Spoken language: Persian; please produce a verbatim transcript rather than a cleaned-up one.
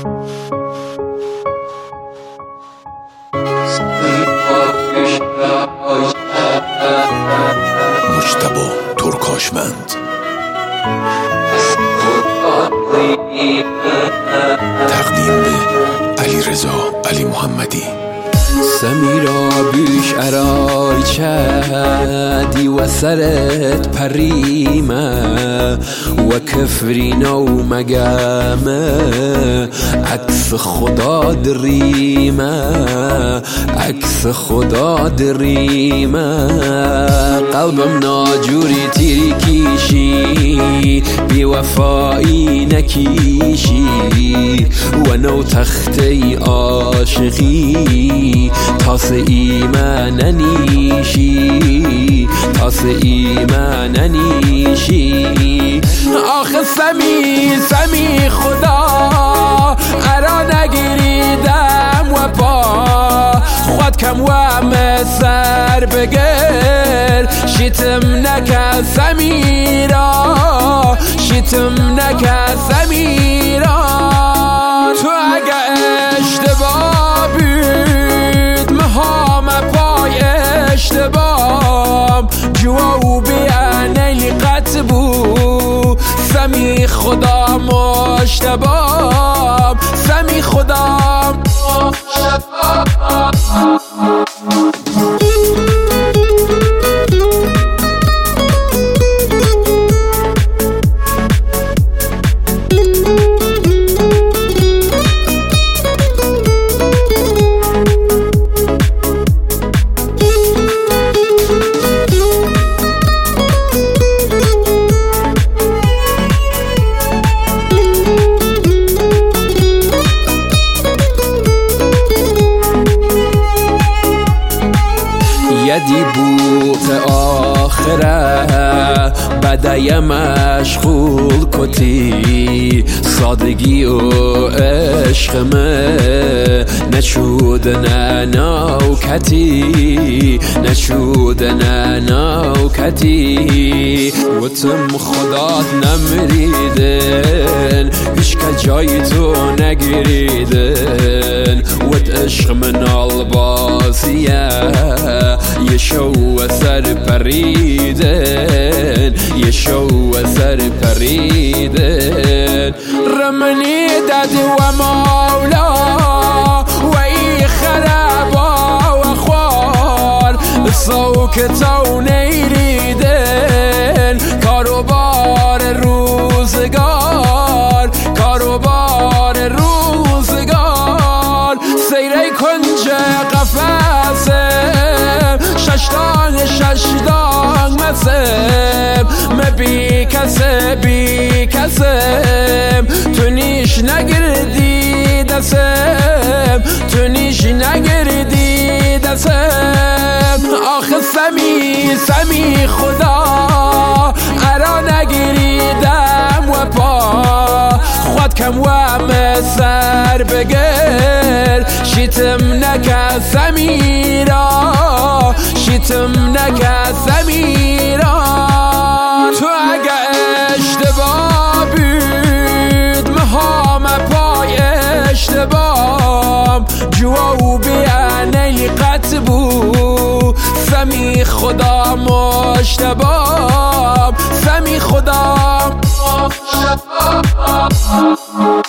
مجتبی ترکاشمند. تقدیم به علیرضا علی محمدی. سمیرا بیش ارای چدی و سرت پریمه و کفرینا و مگمه عکس خدا دریمه عکس خدا دریمه قلبم ناجوری تیری کیشی بی وفایی نکیشی و نو تختی عاشقی تاس ایمان ننیشی تاس ایمان ننیشی آخه سمی سمی خدا ارا نگیریدم و پا خود کم و مسر بگر شیتم نکه سمیرا شیتم نکه سمیرا تو اگه اشتباه بود مهام پای اشتباه جوا و بیانه قط بود سمی خدا مشتباه سمی خدا مشتباه. یدی بوت آخره بدای مشغول کتی سادگی و عشقمه نشود نه نوکتی نشود نه نوکتی و تم خدات نمریدن هیچ که جای تو نگریدن و عشق من البازیه یه شو سر پریدن یه شو سر پریدن رمنی دادی و مولا و ای خرابا و خوار سوکتو نیریدن کاروبار روزگار کاروبار روزگار سیره کنج قفصه ششتان ششتان مسم مبی کسه بی کسم تو نیش نگردی دسم تو نیش نگردی دسم آخه سمی سمی خدا ارا نگریدم و پا خود کم و مسر بگر شیتم نکه سمیرا شیتم نکه سمیرا تو اگه اشتباه بود مهام پای اشتباه جوا و بیانه قط بود سمی خدا مشتباه سمی خدا مشتباه.